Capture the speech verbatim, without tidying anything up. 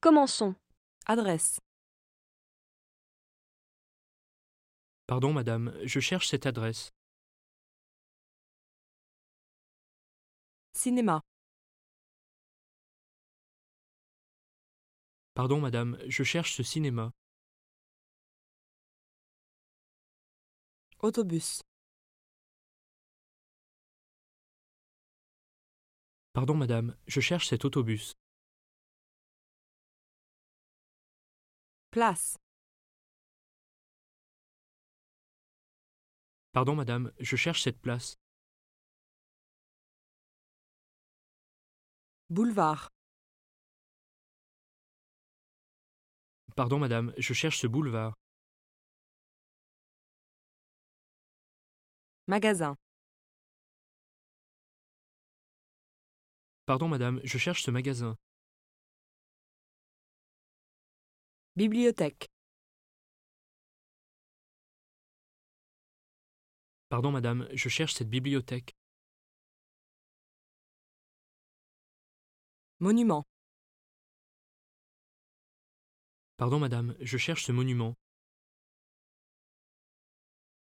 Commençons. Adresse. Pardon, madame, je cherche cette adresse. Cinéma. Pardon, madame, je cherche ce cinéma. Autobus. Pardon, madame, je cherche cet autobus. Place. Pardon, madame, je cherche cette place. Boulevard. Pardon, madame, je cherche ce boulevard. Magasin. Pardon, madame, je cherche ce magasin. Bibliothèque. Pardon, madame, je cherche cette bibliothèque. Monument. Pardon, madame, je cherche ce monument.